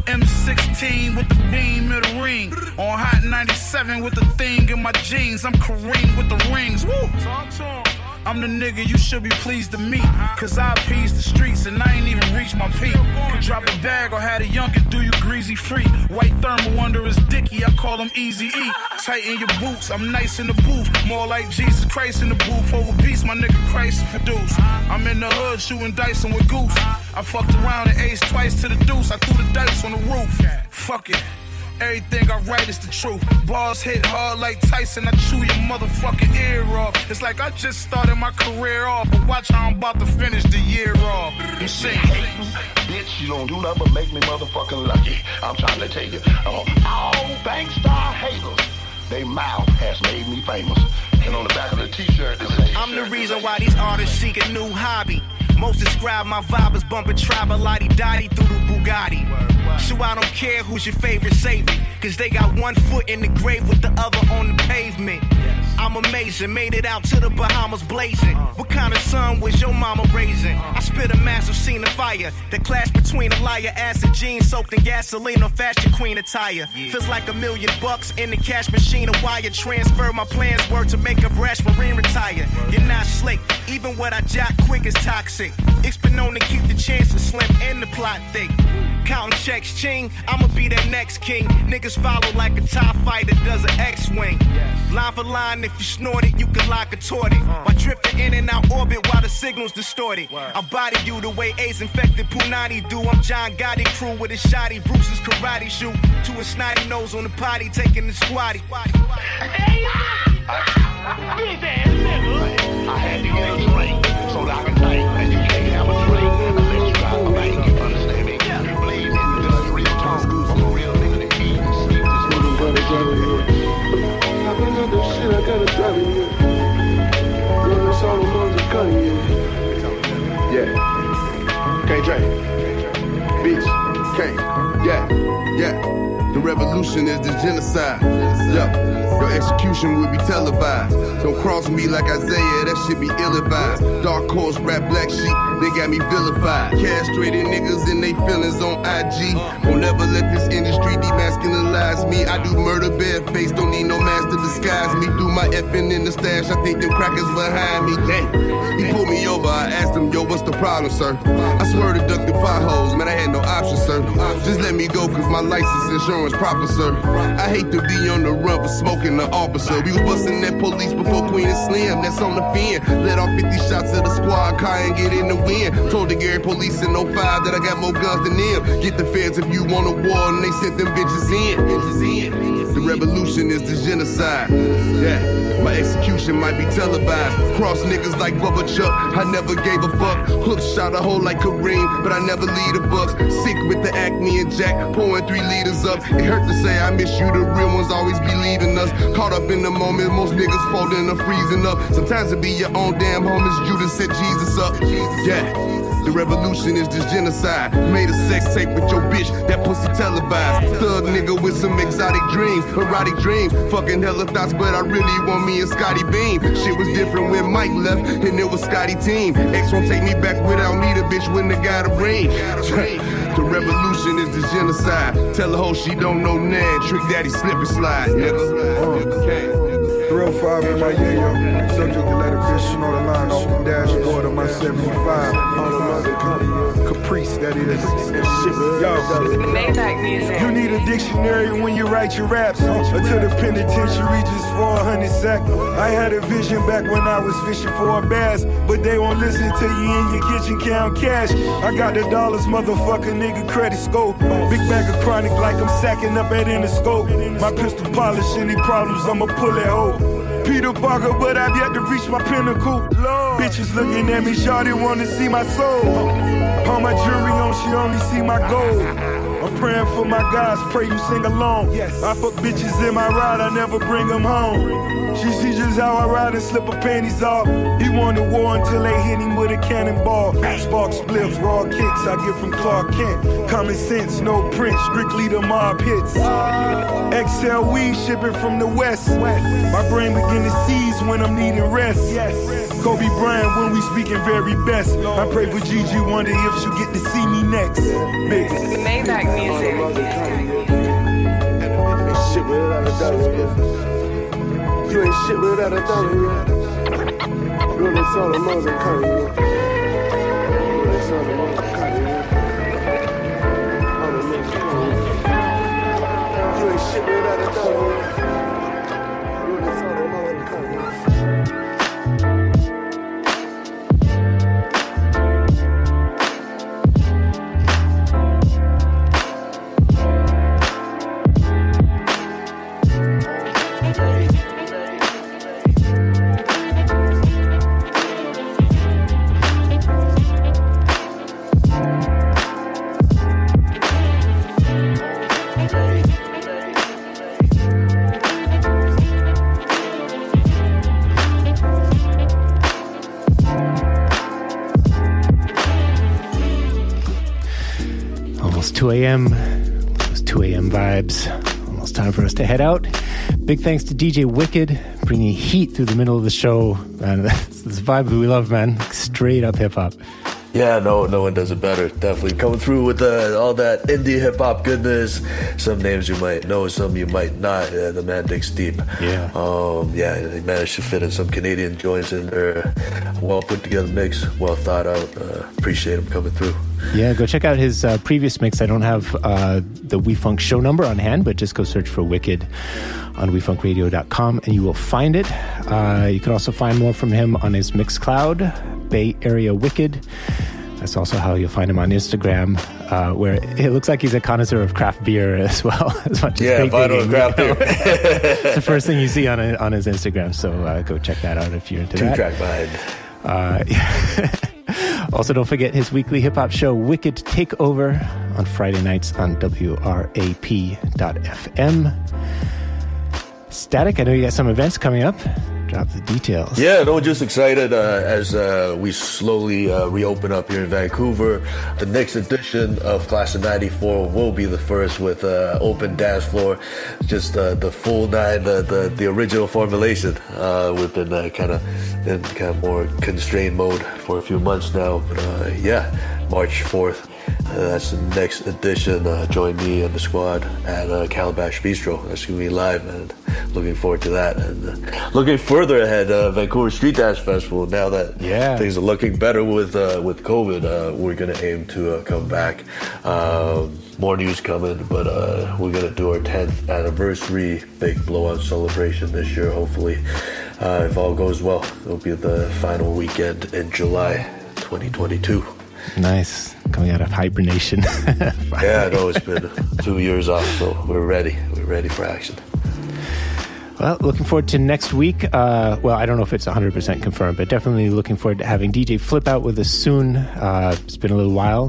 M16 with the beam of the ring. On Hot 97 with the thing in my jeans. I'm Kareem with the rings. Woo! I'm the nigga you should be pleased to meet. Cause I appease the streets and I ain't even reached my peak. Could drop a bag or had a youngin' do you greasy free. White thermal under his dicky, I call him Easy E. Tighten your boots, I'm nice in the booth. More like Jesus Christ in the booth. Over beats, my nigga Christ produced. I'm in the hood shooting dice with Goose. I fucked around and aced twice to the deuce. I threw the dice on the roof. Fuck it. Everything I write is the truth. Bars hit hard like Tyson. I chew your motherfucking ear off. It's like I just started my career off, but watch how I'm about to finish the year off. Machine. Bitch, you don't do nothing but make me motherfucking lucky. I'm trying to tell you, all Bankstar haters, they mouth has made me famous. And on the back of the t-shirt, it says, I'm the reason why these artists seek a new hobby. Most describe my vibe as bumping tribal lottie-dottie through the Bugatti. So I don't care who's your favorite, save it. Cause they got one foot in the grave with the other on the pavement. I'm amazing, made it out to the Bahamas blazing. What kind of son was your mama raising? I spit a massive scene of fire. The clash between a liar, acid jeans soaked in gasoline on fashion queen attire. Feels like $1 million in the cash machine, a wire transfer. My plans were to make a brash marine retire. You're not slick, even what I jot quick is toxic. It's been known to keep the chances slim and the plot thick. Counting checks, ching, I'ma be that next king. Niggas follow like a TIE fighter does an X-Wing. Line for line, if you snort it, you can lock a tort it. While drifting in and out orbit while the signal's distorted. I body you the way Ace infected Punani do. I'm John Gotti crew with a shotty, Bruce's karate shoot. To a snotty nose on the potty, taking the squatty. I had to get a drink so that I can think, and you can't have a drink unless you got a bank. You understand me? You believe me? This is real talk from a real nigga that eat and sleep this motherfucker. I bring up this shit, I gotta tell you. Girl, it's all the ones that cutting you. Yeah. Can't drink. Bitch. Can't. Yeah. The revolution is the genocide. Yeah. Your execution will be televised. Don't cross me like Isaiah, that shit be ill-advised. Dark horse, rap black sheep, they got me vilified. Castrated niggas and they feelings on IG. Won't ever let this industry demasculinize me. I do murder bareface, don't need no mask to disguise me. Do my effing in the stash, I think them crackers behind me. Dang, he pulled me over, I asked him, yo, what's the problem, sir? I swear to duck the potholes, man, I had no option, sir. Just let me go, cause my license insurance proper, sir. I hate to be on the run for smoking the officer. We was busting that police before Queen and Slim, that's on the fin. Let off 50 shots of the squad car and get in the wind. Told the Gary police in 05 that I got more guns than them. Get the feds if you want a war, and they sent them bitches in. The revolution is the genocide. Yeah, my execution might be televised. Cross niggas like Bubba Chuck, I never gave a fuck. Hook shot a hole like Kareem, but I never lead the bucks. Sick with the Acme and Jack, pouring 3 liters up. It hurt to say I miss you, the real ones always be leaving us. Caught up in the moment, most niggas folding or freezing up. Sometimes it be your own damn homies, Judas set Jesus up. Yeah. The revolution is this genocide. Made a sex tape with your bitch, that pussy televised. Thug nigga with some exotic dreams, erotic dreams. Fucking hella thoughts, but I really want me and Scotty Beam. Shit was different when Mike left, and it was Scotty team. X won't take me back without me, the bitch wouldn't have got a ring. The revolution is this genocide. Tell a hoe she don't know Nan, trick daddy slip and slide, nigga. 305 in my yayo. Subject to let a bitch know the line off the dashboard of my 75. Caprice, that is. Yo, Maybach music. You need a dictionary when you write your raps. Until the penitentiary just for 100 sack. I had a vision back when I was fishing for a bass, but they won't listen to you in your kitchen count cash. I got the dollars, motherfucker, nigga, credit scope. Big bag of chronic like I'm sacking up at Interscope. My pistol polish, any problems, I'ma pull it hoe. Peter Parker, but I've yet to reach my pinnacle. Lord. Bitches looking at me, shawty wanna see my soul. All my jewelry on, she only see my gold. I'm praying for my guys, pray you sing along. Yes. I put bitches in my ride, I never bring them home. She see just how I ride and slip her panties off. He wanted war until they hit him with a cannonball. Spark spliffs, raw kicks I get from Clark Kent. Common sense, no print, strictly the mob hits. XL weed shipping from the west. My brain begin to seize when I'm needing rest. Kobe Bryant when we speaking very best. I pray for Gigi, wonder if she'll get to see me next. Biggest. Maybach music. Shit without a dollar. You ain't shit without a dollar. Girl, it's all the moms and cutting you. Girl, it's all the moms and cutting you. All the moms and cutting you. You ain't shit without a dollar. Girl, it's all the moms and cutting you. Almost 2 a.m. Those 2 a.m. vibes. Almost time for us to head out. Big thanks to DJ Wicked, bringing heat through the middle of the show. Man, this vibe we love, man. Straight up hip hop. Yeah, no one does it better. Definitely coming through with all that indie hip hop goodness. Some names you might know, some you might not. The man digs deep. Yeah. They managed to fit in some Canadian joints in there. Well put together mix, well thought out. Appreciate him coming through. Yeah, go check out his previous mix. I don't have the We Funk show number on hand, but just go search for Wicked on WeFunkRadio.com and you will find it. You can also find more from him on his Mixcloud, Bay Area Wicked. That's also how you'll find him on Instagram, where it looks like he's a connoisseur of craft beer as well, as much as vinyl craft beer. It's the first thing you see on his Instagram, so go check that out if you're into that. 2-track behind. Also, don't forget his weekly hip-hop show, Wicked Takeover, on Friday nights on WRAP.FM. Static, I know you got some events coming up. Drop the details. Yeah, no, just excited as we slowly reopen up here in Vancouver. The next edition of Class of 94 will be the first with open dance floor, just the full 9, the original formulation. We've been kind of in more constrained mode for a few months now, but March 4th. That's the next edition. Join me and the squad at Calabash Bistro. That's going to be live, and looking forward to that. And looking further ahead, Vancouver Street Dance Festival. Now that things are looking better with COVID, we're going to aim to come back. More news coming, but we're going to do our 10th anniversary big blowout celebration this year, hopefully. If all goes well, it'll be the final weekend in July 2022. Nice. Coming out of hibernation. Yeah, I know it's been 2 years off, so we're ready. We're ready for action. Well, looking forward to next week. Well, I don't know if it's 100% confirmed, but definitely looking forward to having DJ Flip out with us soon. It's been a little while.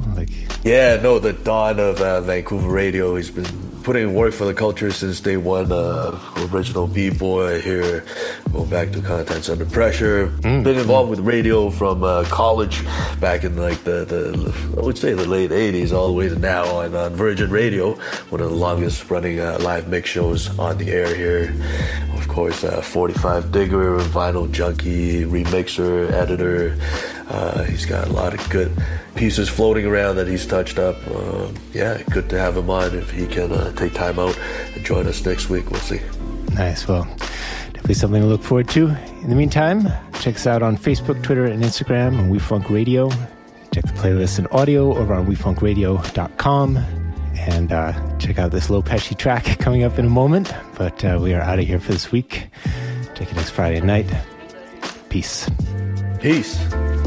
The dawn of Vancouver radio. He's been putting in work for the culture since day one. Original B-boy here, going back to Contents Under Pressure. Been involved with radio from college back in I would say the late 80s all the way to now on Virgin Radio, one of the longest running live mix shows on the air here. Of course, 45 Digger, Vinyl Junkie, remixer, editor. He's got a lot of good pieces floating around that he's touched up. Good to have him on. If he can take time out and join us next week, we'll see. Nice. Well, definitely something to look forward to. In the meantime, check us out on Facebook, Twitter, and Instagram on WeFunk Radio. Check the playlist and audio over on WeFunkRadio.com. And check out this Low Pesci track coming up in a moment. But we are out of here for this week. Check you next Friday night. Peace. Peace.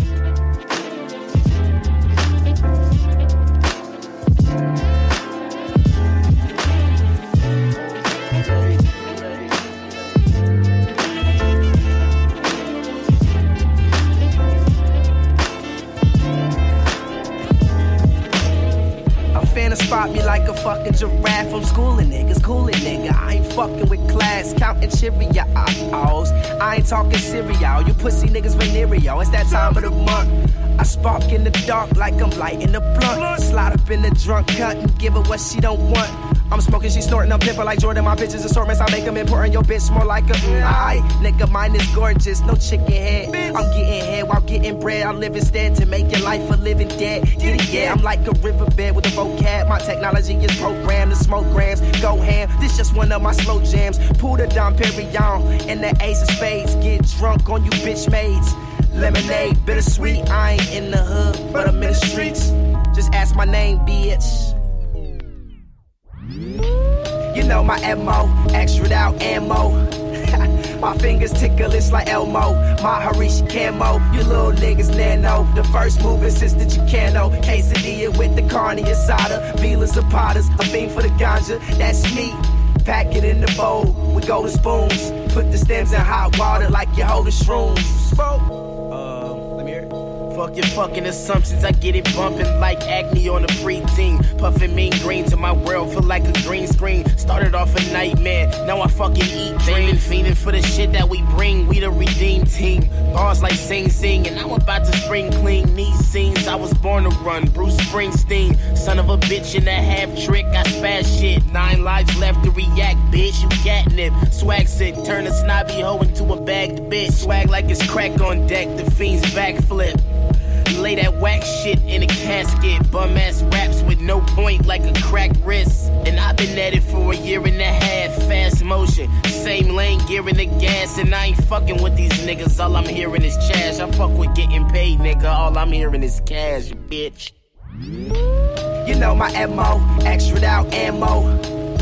Spot me like a fucking giraffe. I'm schooling niggas, coolin' nigga. I ain't fucking with class, counting Cheerios. I ain't talking cereal. You pussy niggas venereal. It's that time of the month. I spark in the dark like I'm lighting a blunt. Slide up in the drunk cut and give her what she don't want. I'm smoking, she snorting, I'm pimping like Jordan. My bitches assortments, I make them important. Your bitch more like a aight. Nigga, mine is gorgeous, no chicken head. I'm getting head while getting bread. I live instead to make your life a living dead. Get it, yeah, I'm like a riverbed with a vocab. My technology is programmed to smoke grams. Go ham, this just one of my slow jams. Pull the Dom Perignon and the ace of spades. Get drunk on you bitch maids. Lemonade, bittersweet. I ain't in the hood, but I'm in the streets. Just ask my name, bitch. You know my MO, extra out ammo. My fingers tickle, it's like Elmo. My Harishi camo, you little niggas nano. The first move is just that you can know. Quesadilla with the carne asada. Vilas Zapatas, a fiend for the ganja. That's me. Pack it in the bowl with golden spoons. Put the stems in hot water like you're holding shrooms. Let me hear it. Fuck your fucking assumptions, I get it bumping like acne on a preteen. Puffin' mean green to my world, feel like a green screen. Started off a nightmare, now I fucking eat dreams. Fiending for the shit that we bring, we the redeemed team. Bars like Sing Sing, and I'm about to spring clean. These scenes, I was born to run, Bruce Springsteen. Son of a bitch in a half trick, I spaz shit. 9 lives left to react, bitch, you catnip. Swag sick, turn a snobby hoe into a bagged bitch. Swag like it's crack on deck, the fiend's backflip. Lay that whack shit in a casket. Bum ass raps with no point like a cracked wrist. And I've been at it for a year and a half. Fast motion, same lane, gearing the gas. And I ain't fucking with these niggas. All I'm hearing is trash. I fuck with getting paid, nigga. All I'm hearing is cash, bitch. You know my MO, extra out ammo.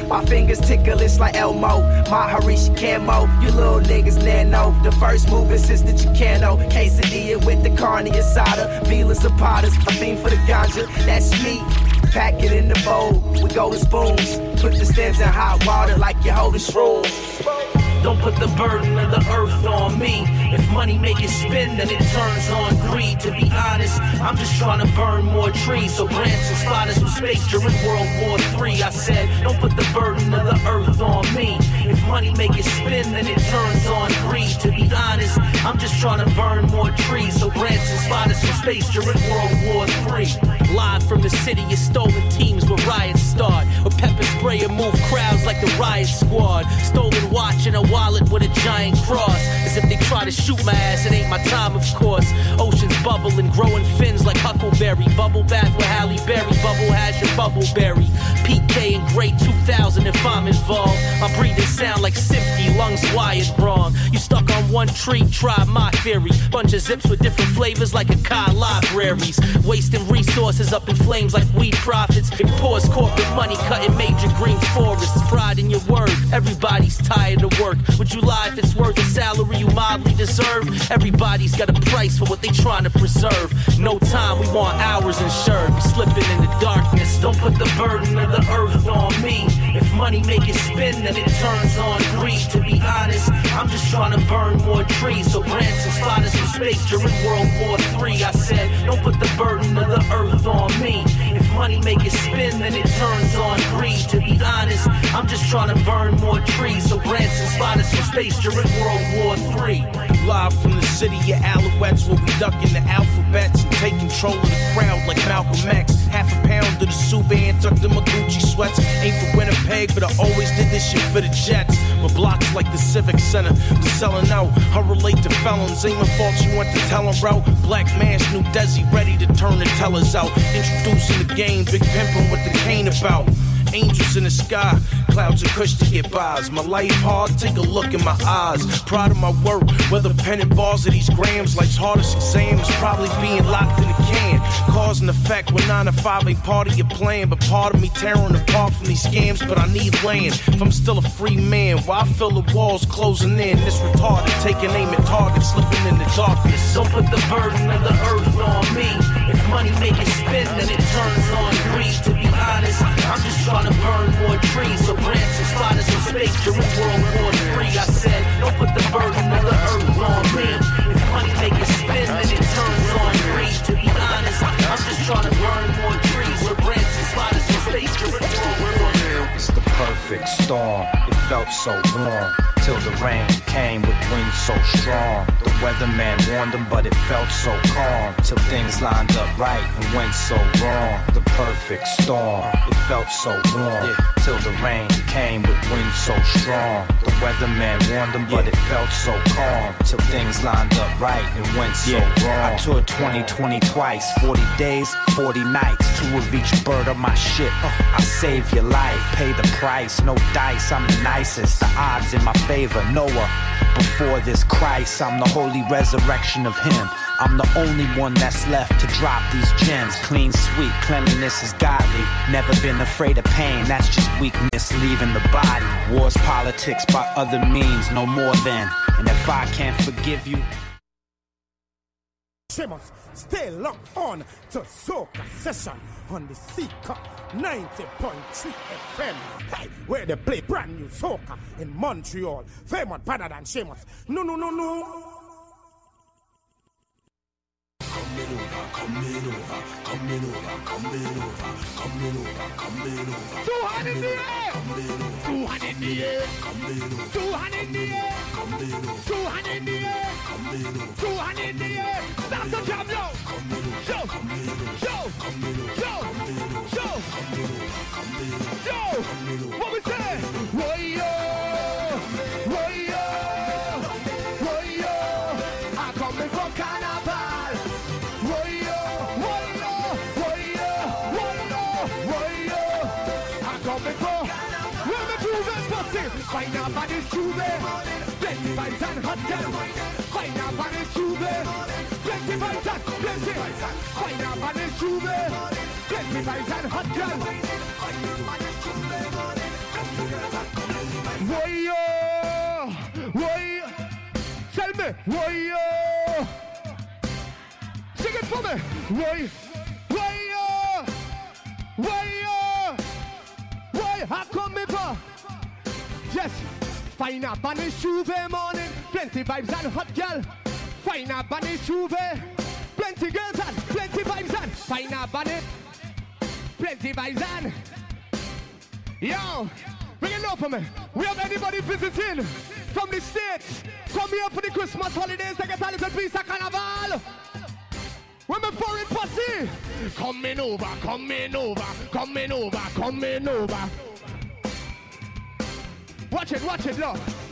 My fingers tickle, it's like Elmo. My Harishi camo, you little niggas nano. The first move is Sister Chicano. Quesadilla with the carne asada. Vila Zapatas, a fiend for the ganja. That's me. Pack it in the bowl with golden spoons. Put the stems in hot water like you're holding shrooms. Don't put the burden of the earth on me. If money make it spin, then it turns on greed. To be honest, I'm just trying to burn more trees so Branson spot us with space during World War III. I said, don't put the burden of the earth on me. If money make it spin, then it turns on greed. To be honest, I'm just trying to burn more trees so Branson spot us with space during World War III. Live from the city, your stolen teams where riots start. Or pepper spray and move crowds like the riot squad. Stolen watch and a wallet with a giant cross. As if they try to shoot my ass, it ain't my time, of course. Oceans bubbling, growing fins like Huckleberry. Bubble bath with Halle Berry, bubble hash and bubbleberry. PK in grade 2000 if I'm involved. My breathing sound like Simpty, lungs wired wrong. You stuck on one tree, try my theory. Bunch of zips with different flavors like Akai libraries. Wasting resources up in flames like weed profits. It pours corporate money, cutting major green forests. Pride in your word, everybody's tired of work. Would you lie if it's worth a salary you mildly deserve? Everybody's got a price for what they trying to preserve. No time, we want hours insured. Slipping in the darkness, don't put the burden of the earth on me. If money make it spin, then it turns on greed. To be honest, I'm just trying to burn more trees so Branson spot us in space during World War III. I said, don't put the burden of the earth on me. If money make it spin, then it turns on greed. To be honest, I'm just trying to burn more trees so Branson spot us in space during World War III. Live from the city of Alouettes where we ducking the alphabets and take control of the crowd like Malcolm X. Half a pound of the Suban tucked in my Gucci sweats. Ain't for Winnipeg, but I always did this shit for the Jets. My blocks like the Civic Center, the selling out. I relate to felons, ain't my fault you went to tell them route. Black Mash, New Desi, ready to turn the tellers out. Introducing the game, big pimpin' with the cane about. Angels in the sky, clouds of kush to get bys. My life hard, take a look in my eyes. Proud of my work, whether pen and bars or these grams. Life's hardest exam is probably being locked in a can. Cause and effect when 9 to 5 ain't part of your plan. But part of me tearing apart from these scams. But I need land, if I'm still a free man. Why I feel the walls closing in? This retarded, taking aim at targets, slipping in the darkness. Don't put the burden of the earth on me. If money make it spin, then it turns on greed. To be honest, I'm just trying to burn more trees so Branson spot us in space during World War III. I said, don't put the burden of the earth on me. If money make it spin, then it turns on greed. To be honest, I'm just trying to burn more trees so Branson spot us in space during World War III. It's the perfect storm. It felt so warm till the rain came with winds so strong. The weatherman warned them, but it felt so calm till things lined up right and went so wrong. The perfect storm. It felt so warm till the rain came with winds so strong. The weatherman warned them, but it felt so calm till things lined up right and went so wrong. I toured 2020 twice, 40 days, 40 nights, 2 of each bird of my shit. I save your life, pay the price, no dice, I'm the nicest. The odds in my favor, Noah. Before this Christ, I'm the holy resurrection of him. I'm the only one that's left to drop these gems. Clean, sweet, cleanliness is godly. Never been afraid of pain, that's just weakness leaving the body. Wars, politics by other means, no more than. And if I can't forgive you, Shemos, stay locked on to Soca Session on the Seeker 90.3 FM. Hey, where they play brand new soca in Montreal. Famous better than Shemos. No. Coming over. 200 in the air. 200 in the air. 200 in the air. 200 in the air. 200 in the air. Stop the jam, yo. Yo. What we say? Royo. I'm coming from Carnival. Royo. I'm coming from. Where the Juve pussy? Find out about this Juve. Plenty vibes and hot girl. Find out about this Juve. Plenty vibes and plenty. Find out about this Juve. Plenty vibes and hot girl. Why-yo, why? Tell me, why-yo? Sing it for me. Why? Why-yo? Why-yo? Why? How come me for? Yes. Fine up on the Juve morning. Plenty vibes and hot girl. Fine up on the Juve. Plenty girls and plenty vibes and fine up on it. Plenty vibes and yo, bring it up for me. We have anybody visiting from the States? Come here for the Christmas holidays to get a little piece of carnival. When my foreign posse coming over, coming over, coming over, coming over. Watch it, look.